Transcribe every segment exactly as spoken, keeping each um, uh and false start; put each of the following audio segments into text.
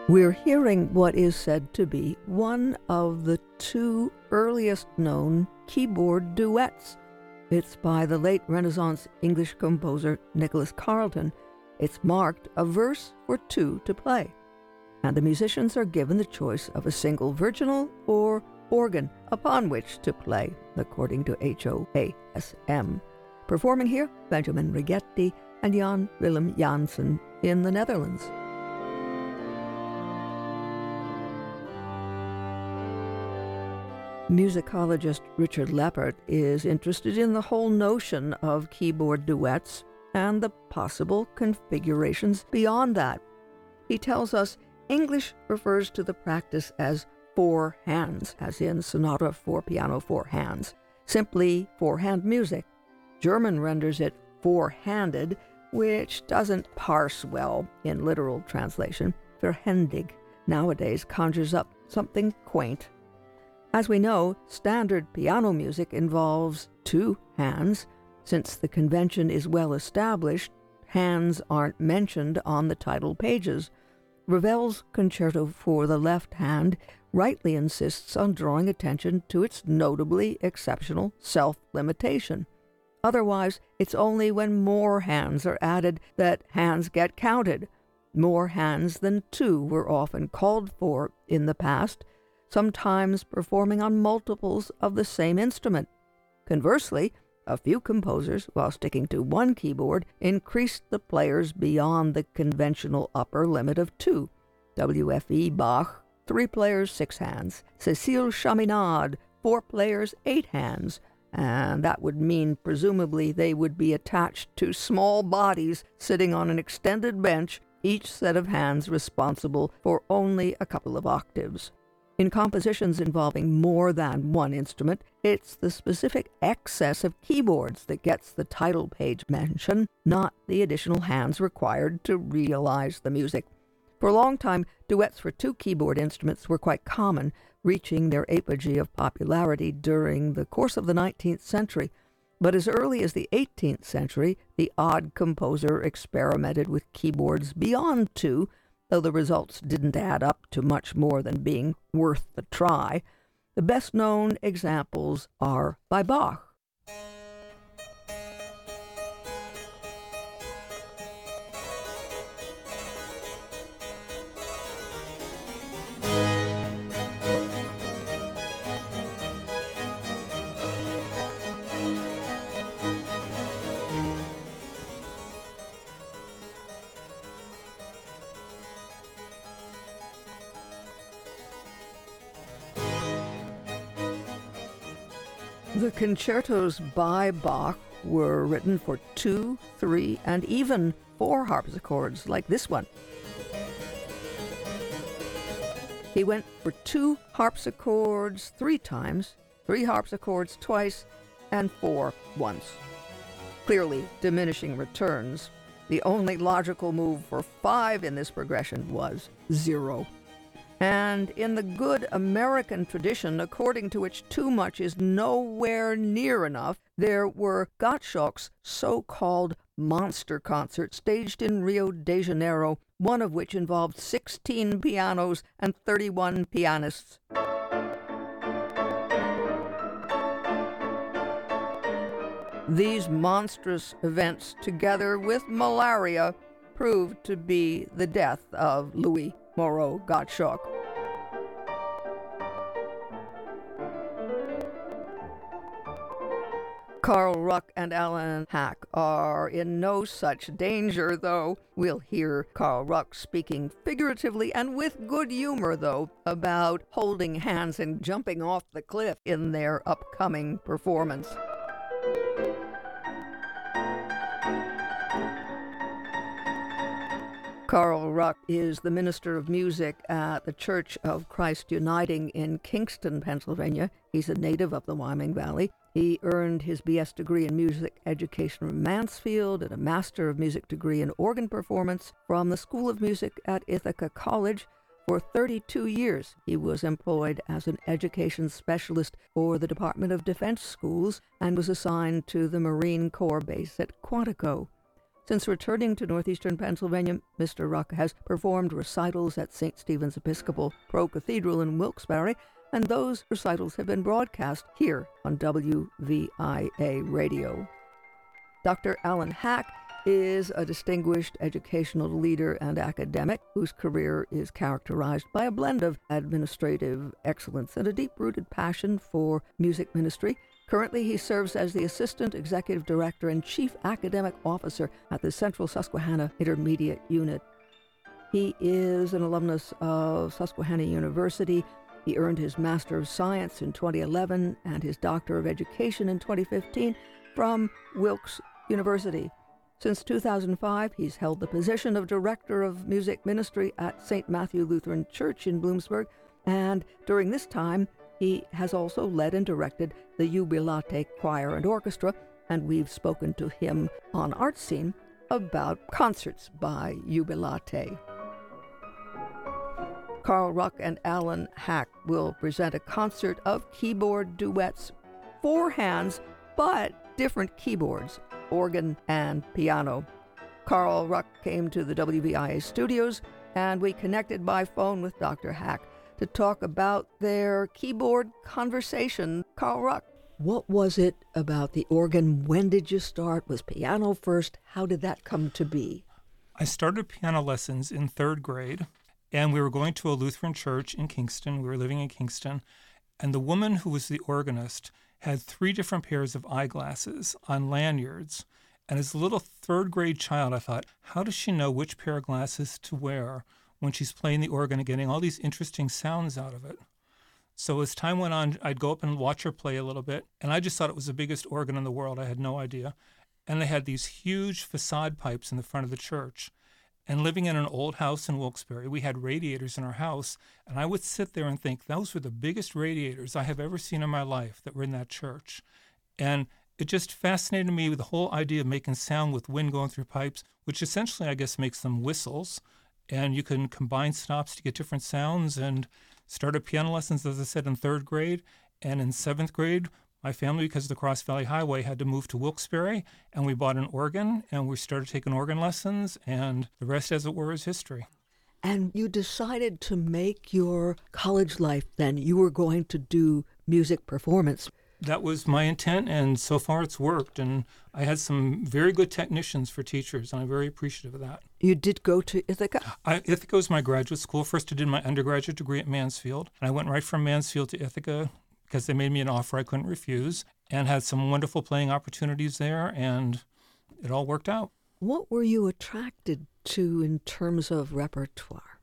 We're hearing what is said to be one of the two earliest known keyboard duets. It's by the late Renaissance English composer Nicholas Carleton. It's marked a verse for two to play, and the musicians are given the choice of a single virginal or organ upon which to play, according to H O A S M. Performing here, Benjamin Righetti and Jan Willem Janssen in the Netherlands. Musicologist Richard Leppert is interested in the whole notion of keyboard duets and the possible configurations beyond that. He tells us English refers to the practice as four hands, as in sonata for piano four hands, simply four-hand music. German renders it four-handed, which doesn't parse well in literal translation. Verhändig nowadays conjures up something quaint. As we know, standard piano music involves two hands. Since the convention is well established, hands aren't mentioned on the title pages. Ravel's concerto for the left hand rightly insists on drawing attention to its notably exceptional self-limitation. Otherwise, it's only when more hands are added that hands get counted. More hands than two were often called for in the past, sometimes performing on multiples of the same instrument. Conversely, a few composers, while sticking to one keyboard, increased the players beyond the conventional upper limit of two. W F E Bach, three players, six hands. Cécile Chaminade, four players, eight hands. And that would mean, presumably, they would be attached to small bodies sitting on an extended bench, each set of hands responsible for only a couple of octaves. In compositions involving more than one instrument, it's the specific excess of keyboards that gets the title page mention, not the additional hands required to realize the music. For a long time, duets for two keyboard instruments were quite common, reaching their apogee of popularity during the course of the nineteenth century. But as early as the eighteenth century, the odd composer experimented with keyboards beyond two, though the results didn't add up to much more than being worth the try. The best-known examples are by Bach. The concertos by Bach were written for two, three, and even four harpsichords, like this one. He went for two harpsichords three times, three harpsichords twice, and four once. Clearly diminishing returns. The only logical move for five in this progression was zero. And in the good American tradition, according to which too much is nowhere near enough, there were Gottschalk's so-called monster concerts staged in Rio de Janeiro, one of which involved sixteen pianos and thirty-one pianists. These monstrous events, together with malaria, proved to be the death of Louis Moreau Gottschalk. Carl Ruck and Alan Hack are in no such danger, though. We'll hear Carl Ruck speaking figuratively and with good humor, though, about holding hands and jumping off the cliff in their upcoming performance. Carl Ruck is the Minister of Music at the Church of Christ Uniting in Kingston, Pennsylvania. He's a native of the Wyoming Valley. He earned his B S degree in music education from Mansfield and a Master of Music degree in organ performance from the School of Music at Ithaca College. For thirty-two years, he was employed as an education specialist for the Department of Defense Schools and was assigned to the Marine Corps base at Quantico. Since returning to northeastern Pennsylvania, Mister Ruck has performed recitals at Saint Stephen's Episcopal Pro Cathedral in Wilkes-Barre, and those recitals have been broadcast here on W V I A Radio. Doctor Alan Hack is a distinguished educational leader and academic whose career is characterized by a blend of administrative excellence and a deep-rooted passion for music ministry. Currently, he serves as the Assistant Executive Director and Chief Academic Officer at the Central Susquehanna Intermediate Unit. He is an alumnus of Susquehanna University. He earned his Master of Science in twenty eleven and his Doctor of Education in twenty fifteen from Wilkes University. Since two thousand five, he's held the position of Director of Music Ministry at Saint Matthew Lutheran Church in Bloomsburg, and during this time, he has also led and directed the Jubilate Choir and Orchestra, and we've spoken to him on Art Scene about concerts by Jubilate. Carl Ruck and Alan Hack will present a concert of keyboard duets, four hands, but different keyboards, organ and piano. Carl Ruck came to the W V I A studios, and we connected by phone with Doctor Hack to talk about their keyboard conversation. Carl Ruck, what was it about the organ? When did you start? Was piano first? How did that come to be? I started piano lessons in third grade, and we were going to a Lutheran church in Kingston. We were living in Kingston, and the woman who was the organist had three different pairs of eyeglasses on lanyards. And as a little third grade child, I thought, how does she know which pair of glasses to wear when she's playing the organ and getting all these interesting sounds out of it? So as time went on, I'd go up and watch her play a little bit, and I just thought it was the biggest organ in the world. I had no idea. And they had these huge facade pipes in the front of the church. And living in an old house in Wilkes-Barre, we had radiators in our house, and I would sit there and think, those were the biggest radiators I have ever seen in my life that were in that church. And it just fascinated me with the whole idea of making sound with wind going through pipes, which essentially, I guess, makes them whistles. And you can combine stops to get different sounds, and started piano lessons, as I said, in third grade. And in seventh grade, my family, because of the Cross Valley Highway, had to move to Wilkes-Barre, and we bought an organ, and we started taking organ lessons, and the rest, as it were, is history. And you decided to make your college life then. You were going to do music performance. That was my intent, and so far it's worked. And I had some very good technicians for teachers, and I'm very appreciative of that. You did go to Ithaca? I, Ithaca was my graduate school. First, I did my undergraduate degree at Mansfield, and I went right from Mansfield to Ithaca because they made me an offer I couldn't refuse, and had some wonderful playing opportunities there, and it all worked out. What were you attracted to in terms of repertoire?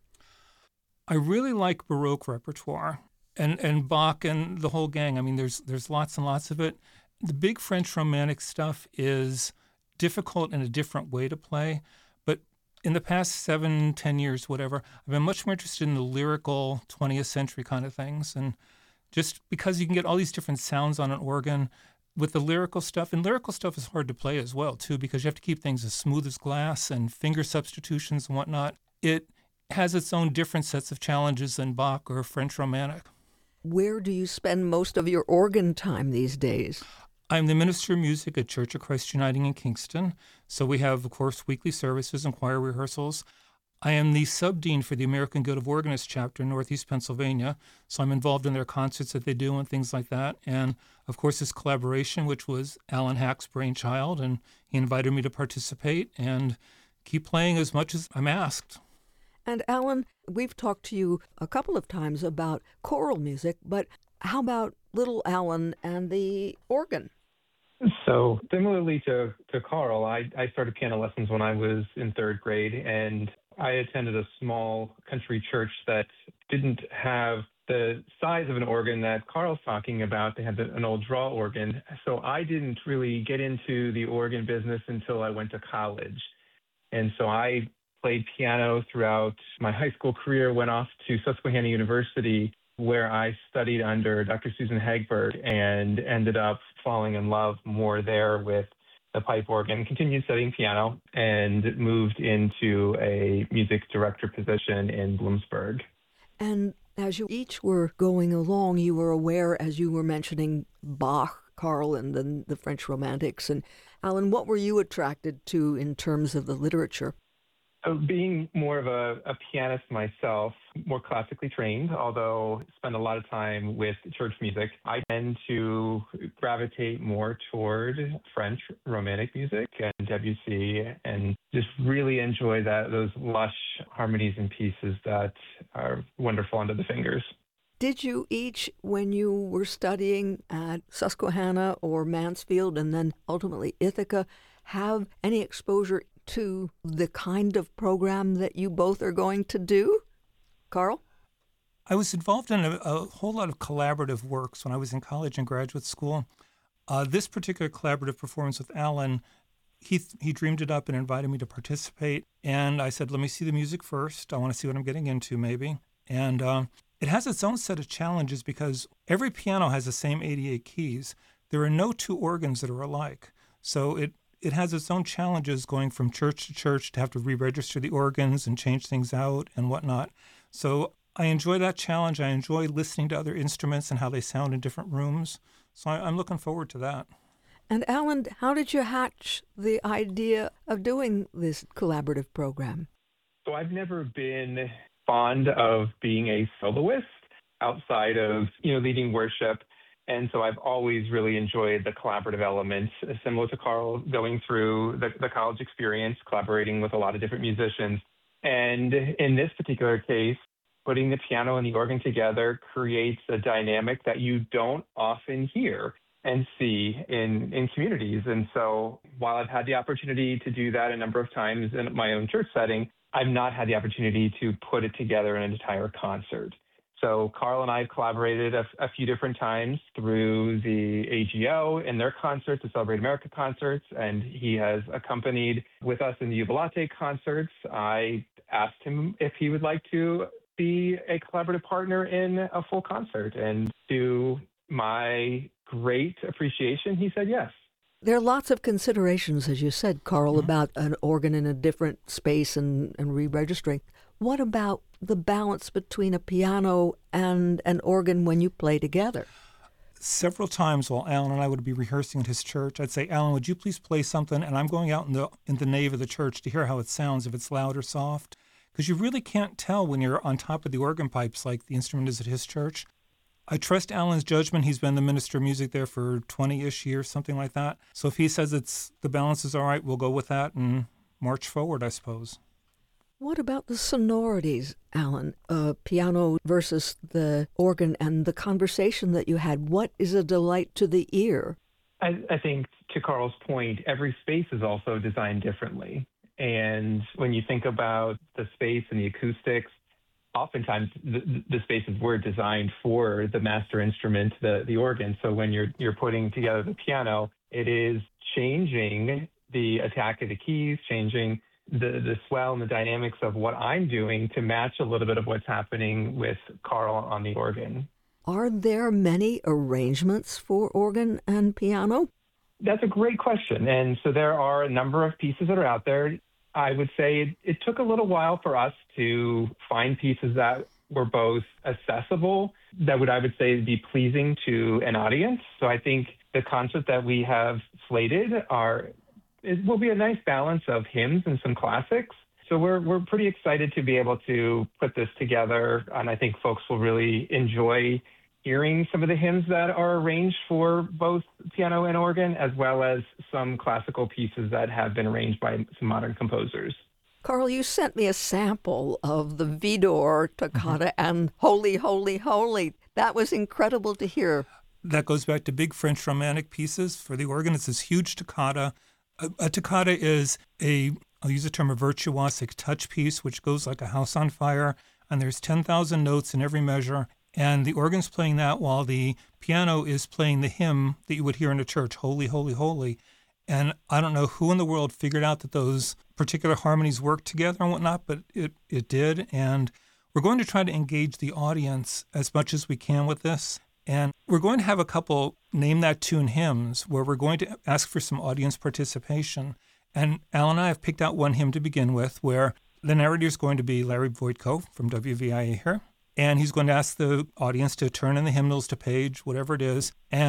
I really like Baroque repertoire. And and Bach and the whole gang. I mean, there's there's lots and lots of it. The big French Romantic stuff is difficult in a different way to play. But in the past seven, ten years, whatever, I've been much more interested in the lyrical twentieth century kind of things. And just because you can get all these different sounds on an organ with the lyrical stuff, and lyrical stuff is hard to play as well, too, because you have to keep things as smooth as glass and finger substitutions and whatnot. It has its own different sets of challenges than Bach or French Romantic. Where do you spend most of your organ time these days? I'm the minister of music at Church of Christ Uniting in Kingston. So we have, of course, weekly services and choir rehearsals. I am the sub-dean for the American Guild of Organists chapter in Northeast Pennsylvania. So I'm involved in their concerts that they do and things like that. And, of course, this collaboration, which was Alan Hack's brainchild, and he invited me to participate and keep playing as much as I'm asked. And Alan, we've talked to you a couple of times about choral music, but how about little Alan and the organ? So similarly to, to Carl, I, I started piano lessons when I was in third grade, and I attended a small country church that didn't have the size of an organ that Carl's talking about. They had an old draw organ. So I didn't really get into the organ business until I went to college. And so I played piano throughout my high school career, went off to Susquehanna University, where I studied under Doctor Susan Hagberg, and ended up falling in love more there with the pipe organ, continued studying piano, and moved into a music director position in Bloomsburg. And as you each were going along, you were aware, as you were mentioning, Bach Carl and then the French Romantics. And Alan, what were you attracted to in terms of the literature? So being more of a, a pianist myself, more classically trained, although spend a lot of time with church music, I tend to gravitate more toward French Romantic music and Debussy, and just really enjoy that those lush harmonies and pieces that are wonderful under the fingers. Did you each, when you were studying at Susquehanna or Mansfield and then ultimately Ithaca, have any exposure to the kind of program that you both are going to do? Carl? I was involved in a, a whole lot of collaborative works when I was in college and graduate school. Uh, this particular collaborative performance with Alan, he he dreamed it up and invited me to participate. And I said, let me see the music first. I want to see what I'm getting into, maybe. And uh, it has its own set of challenges because every piano has the same eighty-eight keys. There are no two organs that are alike. So it It has its own challenges going from church to church to have to re-register the organs and change things out and whatnot. So I enjoy that challenge. I enjoy listening to other instruments and how they sound in different rooms. So I, I'm looking forward to that. And Alan, how did you hatch the idea of doing this collaborative program? So I've never been fond of being a soloist outside of, you know, leading worship. And so I've always really enjoyed the collaborative elements, similar to Carl, going through the, the college experience, collaborating with a lot of different musicians. And in this particular case, putting the piano and the organ together creates a dynamic that you don't often hear and see in, in communities. And so while I've had the opportunity to do that a number of times in my own church setting, I've not had the opportunity to put it together in an entire concert. So Carl and I have collaborated a, a few different times through the A G O in their concerts, the Celebrate America concerts, and he has accompanied with us in the Jubilate concerts. I asked him if he would like to be a collaborative partner in a full concert, and to my great appreciation, he said yes. There are lots of considerations, as you said, Carl, mm-hmm. about an organ in a different space and, and re-registering. What about the balance between a piano and an organ when you play together? Several times while Alan and I would be rehearsing at his church, I'd say, Alan, would you please play something? And I'm going out in the in the nave of the church to hear how it sounds, if it's loud or soft. Because you really can't tell when you're on top of the organ pipes like the instrument is at his church. I trust Alan's judgment. He's been the minister of music there for twenty-ish years, something like that. So if he says it's the balance is all right, we'll go with that and march forward, I suppose. What about the sonorities, Alan? Uh, piano versus the organ and the conversation that you had. What is a delight to the ear? I, I think, to Carl's point, every space is also designed differently. And when you think about the space and the acoustics, oftentimes the, the spaces were designed for the master instrument, the, the organ. So when you're you're putting together the piano, it is changing the attack of the keys, changing the, the swell and the dynamics of what I'm doing to match a little bit of what's happening with Carl on the organ. Are there many arrangements for organ and piano? That's a great question. And so there are a number of pieces that are out there. I would say it, it took a little while for us to find pieces that were both accessible, that would, I would say, be pleasing to an audience. So I think the concert that we have slated are it will be a nice balance of hymns and some classics. So we're we're pretty excited to be able to put this together, and I think folks will really enjoy hearing some of the hymns that are arranged for both piano and organ, as well as some classical pieces that have been arranged by some modern composers. Carl, you sent me a sample of the Widor toccata mm-hmm. and Holy, Holy, Holy. That was incredible to hear. That goes back to big French Romantic pieces for the organ. It's this huge toccata. A, a toccata is a, I'll use the term, a virtuosic touch piece, which goes like a house on fire, and there's ten thousand notes in every measure. And the organ's playing that while the piano is playing the hymn that you would hear in a church, Holy, Holy, Holy. And I don't know who in the world figured out that those particular harmonies worked together and whatnot, but it, it did. And we're going to try to engage the audience as much as we can with this. And we're going to have a couple Name That Tune hymns where we're going to ask for some audience participation. And Alan and I have picked out one hymn to begin with where the narrator is going to be Larry Voitko from W V I A here. And he's going to ask the audience to turn in the hymnals to page, whatever it is. And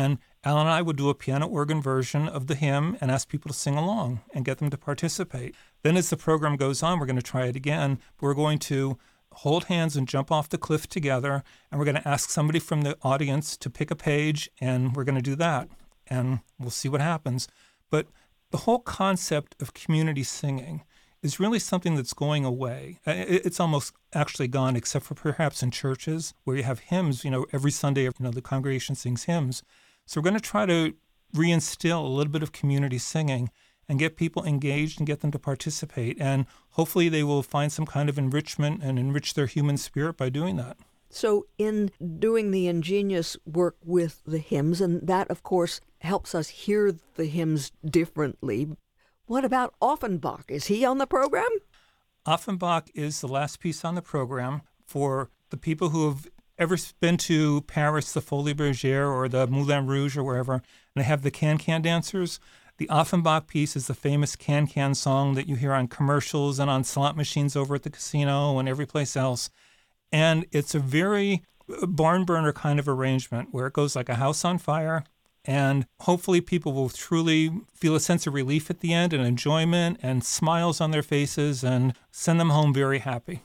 Alan and I would do a piano organ version of the hymn and ask people to sing along and get them to participate. Then as the program goes on, we're going to try it again. We're going to hold hands and jump off the cliff together, and we're going to ask somebody from the audience to pick a page, and we're going to do that, and we'll see what happens. But the whole concept of community singing is really something that's going away. It's almost actually gone, except for perhaps in churches where you have hymns, you know, every Sunday, you know, the congregation sings hymns. So we're going to try to reinstill a little bit of community singing and get people engaged and get them to participate. And hopefully they will find some kind of enrichment and enrich their human spirit by doing that. So in doing the ingenious work with the hymns, and that, of course, helps us hear the hymns differently, what about Offenbach? Is he on the program? Offenbach is the last piece on the program for the people who have ever been to Paris, the Folies Bergère or the Moulin Rouge or wherever, and they have the can-can dancers. The Offenbach piece is the famous can-can song that you hear on commercials and on slot machines over at the casino and every place else. And it's a very barn burner kind of arrangement where it goes like a house on fire. And hopefully people will truly feel a sense of relief at the end and enjoyment and smiles on their faces and send them home very happy.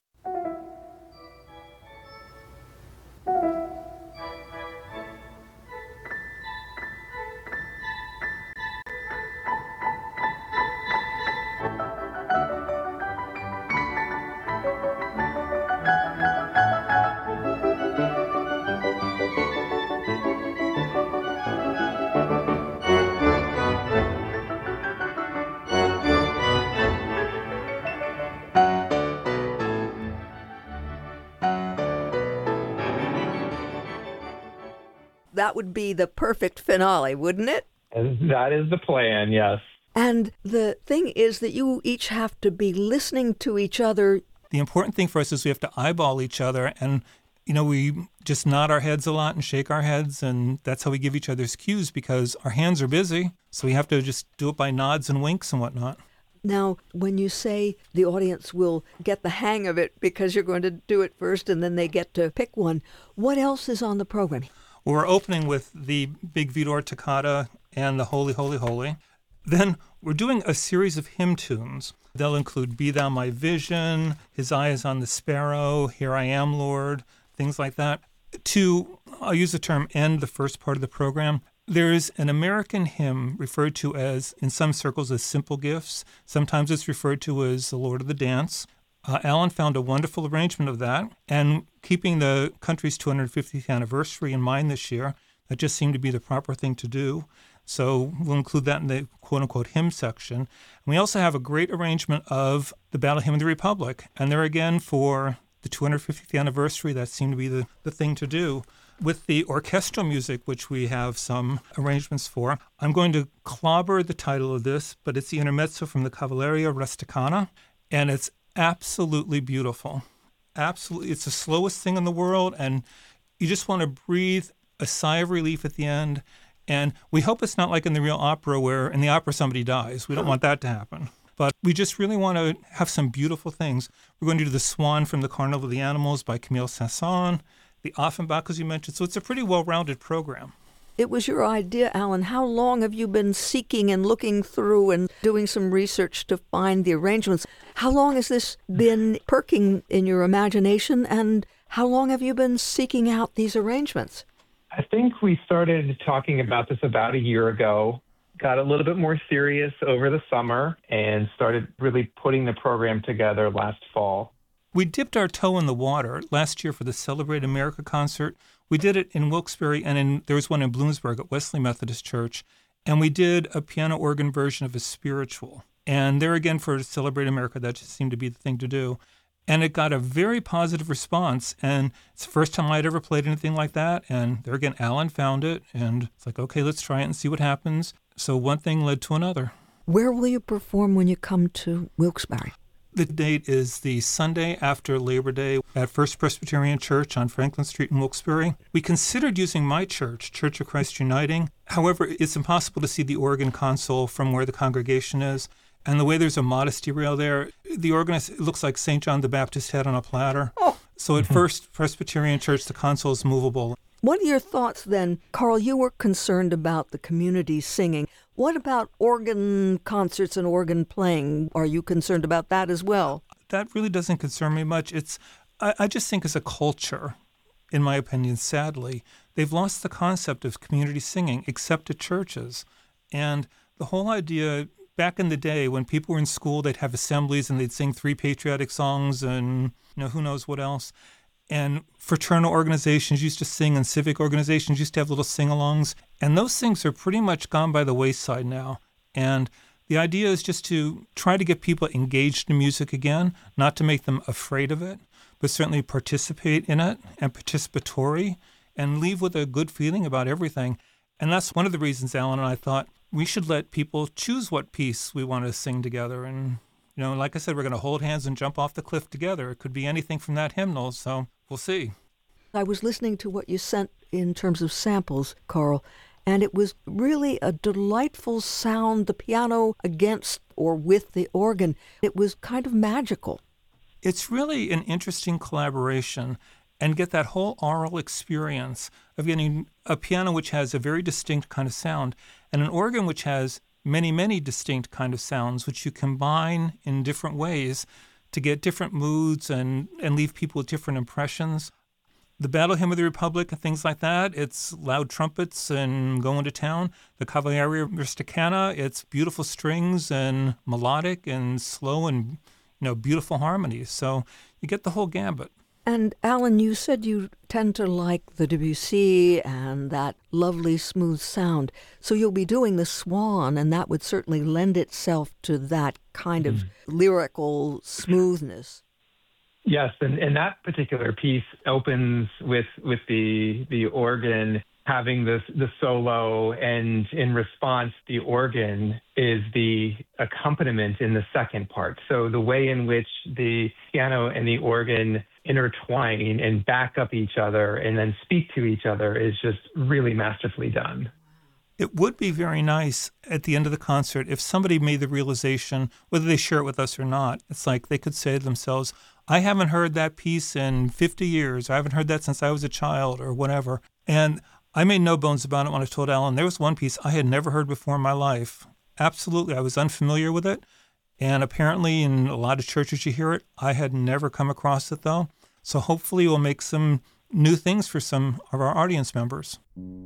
That would be the perfect finale, wouldn't it? That is the plan, yes. And the thing is that you each have to be listening to each other. The important thing for us is we have to eyeball each other, and, you know, we just nod our heads a lot and shake our heads, and that's how we give each other's cues because our hands are busy, so we have to just do it by nods and winks and whatnot. Now, when you say the audience will get the hang of it because you're going to do it first and then they get to pick one, what else is on the program? Well, we're opening with the big Vidor Toccata and the Holy, Holy, Holy. Then we're doing a series of hymn tunes. They'll include Be Thou My Vision, His Eye is on the Sparrow, Here I Am, Lord, things like that. To, I'll use the term end the first part of the program, there is an American hymn referred to as, in some circles, as Simple Gifts. Sometimes it's referred to as The Lord of the Dance. Uh, Alan found a wonderful arrangement of that, and keeping the country's two hundred fiftieth anniversary in mind this year, that just seemed to be the proper thing to do. So we'll include that in the quote-unquote hymn section. And we also have a great arrangement of the Battle Hymn of the Republic, and there again for the two hundred fiftieth anniversary, that seemed to be the, the thing to do. With the orchestral music, which we have some arrangements for, I'm going to clobber the title of this, but it's the intermezzo from the Cavalleria Rusticana, and it's absolutely beautiful. Absolutely. It's the slowest thing in the world, and you just want to breathe a sigh of relief at the end. And we hope it's not like in the real opera where in the opera somebody dies. We don't want that to happen. But we just really want to have some beautiful things. We're going to do The Swan from the Carnival of the Animals by Camille Saint-Saëns, the Offenbach, as you mentioned. So it's a pretty well-rounded program. It was your idea, Alan. How long have you been seeking and looking through and doing some research to find the arrangements? How long has this been perking in your imagination, and how long have you been seeking out these arrangements? I think we started talking about this about a year ago, got a little bit more serious over the summer, and started really putting the program together last fall. We dipped our toe in the water last year for the Celebrate America concert. We did it in Wilkes-Barre, and in, there was one in Bloomsburg at Wesley Methodist Church, and we did a piano organ version of a spiritual. And there again, for Celebrate America, that just seemed to be the thing to do. And it got a very positive response, and it's the first time I'd ever played anything like that. And there again, Alan found it, and it's like, okay, let's try it and see what happens. So one thing led to another. Where will you perform when you come to Wilkes-Barre? The date is the Sunday after Labor Day at First Presbyterian Church on Franklin Street in Wilkes-Barre. We considered using my church, Church of Christ Uniting. However, it's impossible to see the organ console from where the congregation is. And the way there's a modesty rail there, the organist, it looks like Saint John the Baptist's head on a platter. Oh. So at First Presbyterian Church, the console is movable. What are your thoughts then? Carl, you were concerned about the community singing. What about organ concerts and organ playing? Are you concerned about that as well? That really doesn't concern me much. It's, I, I just think as a culture, in my opinion, sadly, they've lost the concept of community singing, except at churches. And the whole idea, back in the day when people were in school, they'd have assemblies and they'd sing three patriotic songs and, you know, who knows what else. And fraternal organizations used to sing, and civic organizations used to have little sing-alongs. And those things are pretty much gone by the wayside now. And the idea is just to try to get people engaged in music again, not to make them afraid of it, but certainly participate in it and participatory and leave with a good feeling about everything. And that's one of the reasons Alan and I thought we should let people choose what piece we want to sing together. And, you know, like I said, we're going to hold hands and jump off the cliff together. It could be anything from that hymnal, so we'll see. I was listening to what you sent in terms of samples, Carl, and it was really a delightful sound, the piano against or with the organ. It was kind of magical. It's really an interesting collaboration, and get that whole aural experience of getting a piano which has a very distinct kind of sound and an organ which has many, many distinct kind of sounds, which you combine in different ways to get different moods and, and leave people with different impressions. The Battle Hymn of the Republic and things like that, it's loud trumpets and going to town. The Cavalleria Rusticana, it's beautiful strings and melodic and slow and, you know, beautiful harmonies. So you get the whole gambit. And Alan, you said you tend to like the Debussy and that lovely smooth sound. So you'll be doing the Swan, and that would certainly lend itself to that kind of mm. lyrical smoothness. Yes, and, and that particular piece opens with with the the organ having this the solo, and in response, the organ is the accompaniment in the second part. So the way in which the piano and the organ intertwine and back up each other and then speak to each other is just really masterfully done. It would be very nice at the end of the concert if somebody made the realization, whether they share it with us or not, it's like they could say to themselves, I haven't heard that piece in fifty years. I haven't heard that since I was a child or whatever. And I made no bones about it when I told Alan there was one piece I had never heard before in my life. Absolutely. I was unfamiliar with it. And apparently in a lot of churches you hear it. I had never come across it, though. So hopefully we'll make some new things for some of our audience members.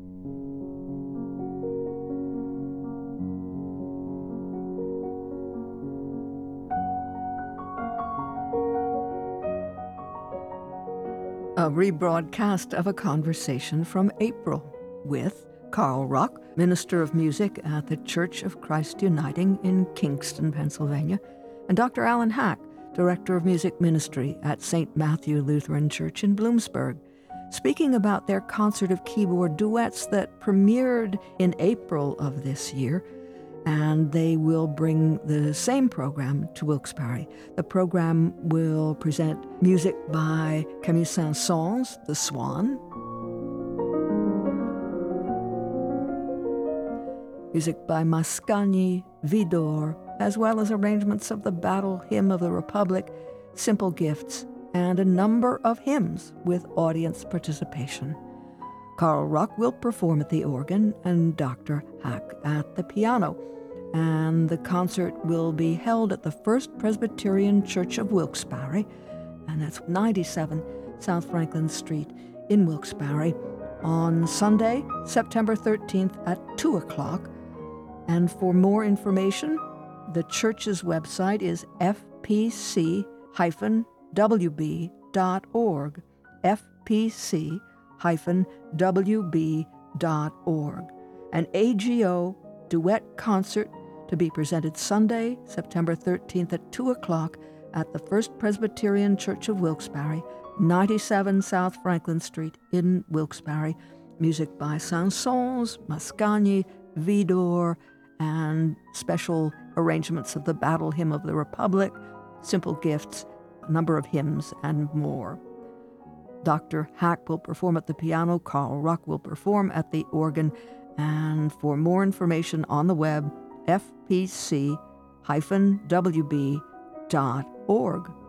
A rebroadcast of a conversation from April with Carl Ruck, Minister of Music at the Church of Christ Uniting in Kingston, Pennsylvania, and Doctor Alan Hack, Director of Music Ministry at Saint Matthew Lutheran Church in Bloomsburg, speaking about their concert of keyboard duets that premiered in April of this year. And they will bring the same program to Wilkes-Barre. The program will present music by Camille Saint-Saëns, The Swan, music by Mascagni, Vidor, as well as arrangements of the Battle Hymn of the Republic, Simple Gifts, and a number of hymns with audience participation. Carl Ruck will perform at the organ and Doctor Hack at the piano. And the concert will be held at the First Presbyterian Church of Wilkes-Barre, and that's ninety-seven South Franklin Street in Wilkes-Barre, on Sunday, September thirteenth at two o'clock. And for more information, the church's website is f p c dash w b dot org, f p c dash w b dot org. An A G O duet concert to be presented Sunday, September thirteenth at two o'clock at the First Presbyterian Church of Wilkes-Barre, ninety-seven South Franklin Street in Wilkes-Barre. Music by Saint-Saëns, Mascagni, Vidor, and special arrangements of the Battle Hymn of the Republic, Simple Gifts, a number of hymns, and more. Doctor Hack will perform at the piano, Carl Ruck will perform at the organ, and for more information on the web, f p c dash w b dot org.